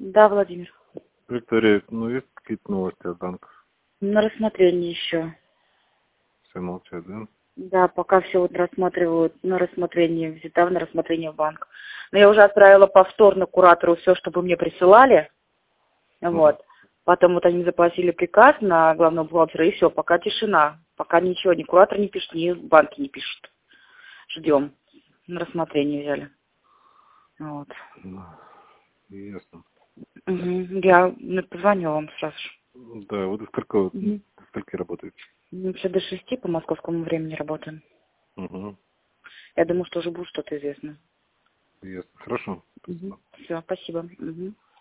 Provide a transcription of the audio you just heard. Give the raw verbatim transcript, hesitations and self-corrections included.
Да, Владимир. Виктория, ну есть какие-то новости от банков? На рассмотрение еще. Все молчат, да? Да, пока все вот рассматривают на рассмотрение, взята на рассмотрение в банк. Но я уже отправила повторно куратору все, чтобы мне присылали. Вот. Потом вот они запросили приказ на главного бухгалтера, и все, пока тишина. Пока ничего, ни куратор не пишет, ни банки не пишут. Ждем. На рассмотрение взяли. Вот. Ясно. Угу. Я позвоню вам сразу же. Да, вот до скольки, угу. до скольки работаете? Все до шести по московскому времени работаем. Угу. Я думаю, что уже будет что-то известно. Ясно. Хорошо. Угу. Все, спасибо. Угу.